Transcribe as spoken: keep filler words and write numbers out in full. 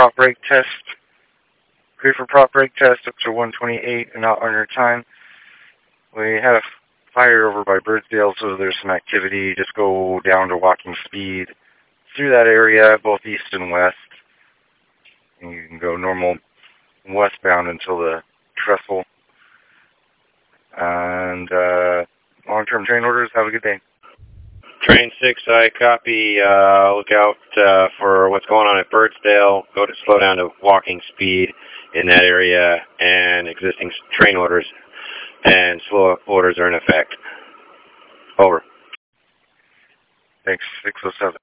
prop brake test. Clear for prop brake test up to one twenty-eight and not under time. We had a fire over by Birdsdale, so there's some activity. Just go down to walking speed through that area, both east and west. And you can go normal westbound until the trestle. And uh, long-term train orders. Have a good day. Train six, I copy. Uh, look out uh, for what's going on at Birdsdale. Go to slow down to walking speed in that area, and existing train orders and slow up orders are in effect. Over. Thanks. six oh seven.